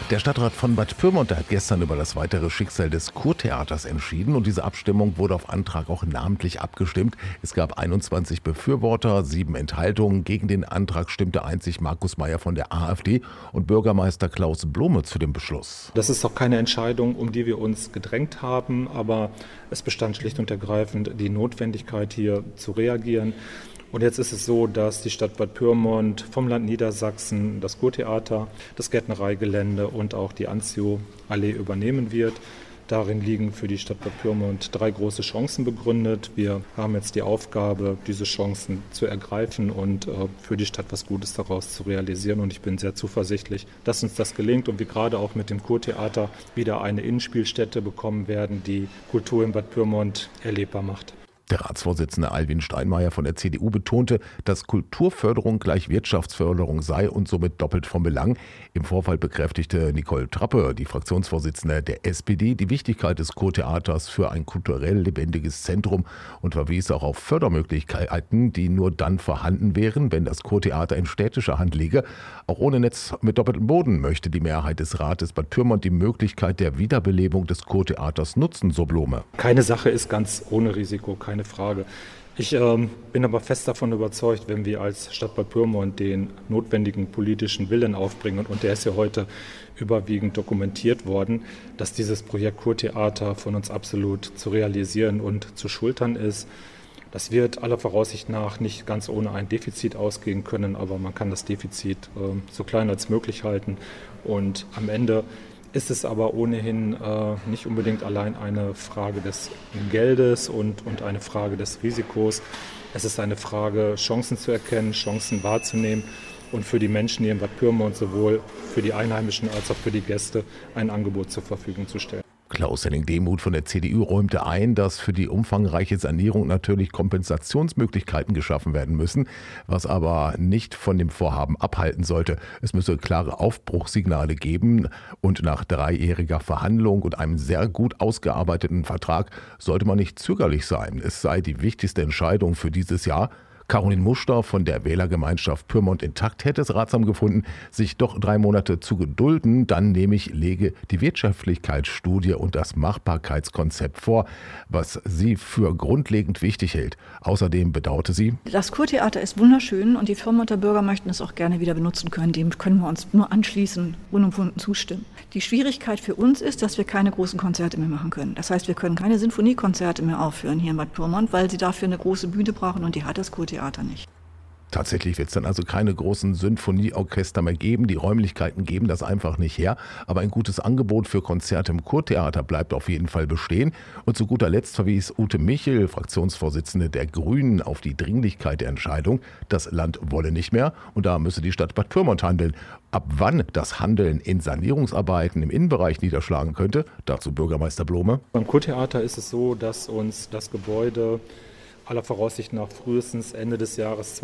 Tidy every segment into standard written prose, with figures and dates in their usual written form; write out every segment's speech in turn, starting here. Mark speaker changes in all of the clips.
Speaker 1: Der Stadtrat von Bad Pyrmont hat gestern über das weitere Schicksal des Kurtheaters entschieden und diese Abstimmung wurde auf Antrag auch namentlich abgestimmt. Es gab 21 Befürworter, 7 Enthaltungen. Gegen den Antrag stimmte einzig Markus Meyer von der AfD und Bürgermeister Klaus Blome zu dem Beschluss.
Speaker 2: Das ist auch keine Entscheidung, um die wir uns gedrängt haben, aber es bestand schlicht und ergreifend die Notwendigkeit, hier zu reagieren. Und jetzt ist es so, dass die Stadt Bad Pyrmont vom Land Niedersachsen das Kurtheater, das Gärtnereigelände und auch die Anzio-Allee übernehmen wird. Darin liegen für die Stadt Bad Pyrmont 3 große Chancen begründet. Wir haben jetzt die Aufgabe, diese Chancen zu ergreifen und für die Stadt was Gutes daraus zu realisieren. Und ich bin sehr zuversichtlich, dass uns das gelingt und wir gerade auch mit dem Kurtheater wieder eine Innenspielstätte bekommen werden, die Kultur in Bad Pyrmont erlebbar macht.
Speaker 1: Der Ratsvorsitzende Alwin Steinmeier von der CDU betonte, dass Kulturförderung gleich Wirtschaftsförderung sei und somit doppelt von Belang. Im Vorfall bekräftigte Nicole Trappe, die Fraktionsvorsitzende der SPD, die Wichtigkeit des Kurtheaters für ein kulturell lebendiges Zentrum und verwies auch auf Fördermöglichkeiten, die nur dann vorhanden wären, wenn das Kurtheater in städtischer Hand liege. Auch ohne Netz mit doppeltem Boden möchte die Mehrheit des Rates Bad Pyrmont die Möglichkeit der Wiederbelebung des Kurtheaters nutzen, so Blome.
Speaker 2: Keine Sache ist ganz ohne Risiko, keine Frage. Ich bin aber fest davon überzeugt, wenn wir als Stadt Bad Pyrmont den notwendigen politischen Willen aufbringen, und der ist ja heute überwiegend dokumentiert worden, dass dieses Projekt Kurtheater von uns absolut zu realisieren und zu schultern ist. Das wird aller Voraussicht nach nicht ganz ohne ein Defizit ausgehen können, aber man kann das Defizit so klein als möglich halten. Und am Ende ist es aber ohnehin nicht unbedingt allein eine Frage des Geldes und eine Frage des Risikos. Es ist eine Frage, Chancen zu erkennen, Chancen wahrzunehmen und für die Menschen hier in Bad Pyrmont sowohl für die Einheimischen als auch für die Gäste ein Angebot zur Verfügung zu stellen.
Speaker 1: Klaus Henning-Demuth von der CDU räumte ein, dass für die umfangreiche Sanierung natürlich Kompensationsmöglichkeiten geschaffen werden müssen, was aber nicht von dem Vorhaben abhalten sollte. Es müsse klare Aufbruchssignale geben und nach 3-jähriger Verhandlung und einem sehr gut ausgearbeiteten Vertrag sollte man nicht zögerlich sein. Es sei die wichtigste Entscheidung für dieses Jahr. Caroline Muster von der Wählergemeinschaft Pyrmont Intakt hätte es ratsam gefunden, sich doch 3 Monate zu gedulden. Dann nämlich lege die Wirtschaftlichkeitsstudie und das Machbarkeitskonzept vor, was sie für grundlegend wichtig hält. Außerdem bedauerte sie:
Speaker 3: Das Kurtheater ist wunderschön und die Pyrmonter Bürger möchten es auch gerne wieder benutzen können. Dem können wir uns nur anschließen, unumwunden zustimmen. Die Schwierigkeit für uns ist, dass wir keine großen Konzerte mehr machen können. Das heißt, wir können keine Sinfoniekonzerte mehr aufführen hier in Bad Pyrmont, weil sie dafür eine große Bühne brauchen und die hat das Kurtheater nicht.
Speaker 1: Tatsächlich wird es dann also keine großen Sinfonieorchester mehr geben. Die Räumlichkeiten geben das einfach nicht her. Aber ein gutes Angebot für Konzerte im Kurtheater bleibt auf jeden Fall bestehen. Und zu guter Letzt verwies Ute Michel, Fraktionsvorsitzende der Grünen, auf die Dringlichkeit der Entscheidung. Das Land wolle nicht mehr und da müsse die Stadt Bad Pyrmont handeln. Ab wann das Handeln in Sanierungsarbeiten im Innenbereich niederschlagen könnte, dazu Bürgermeister Blome.
Speaker 2: Beim Kurtheater ist es so, dass uns das Gebäude aller Voraussicht nach frühestens Ende des Jahres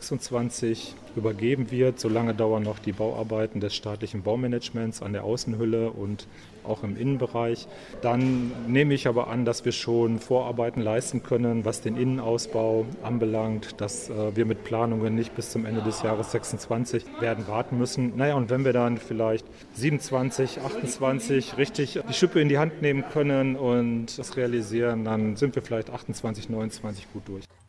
Speaker 2: 2026 übergeben wird. Solange dauern noch die Bauarbeiten des staatlichen Baumanagements an der Außenhülle und auch im Innenbereich. Dann nehme ich aber an, dass wir schon Vorarbeiten leisten können, was den Innenausbau anbelangt, dass wir mit Planungen nicht bis zum Ende des Jahres 26 werden warten müssen. Naja, und wenn wir dann vielleicht 27, 28 richtig die Schippe in die Hand nehmen können und das realisieren, dann sind wir vielleicht 28, 29 gut durch.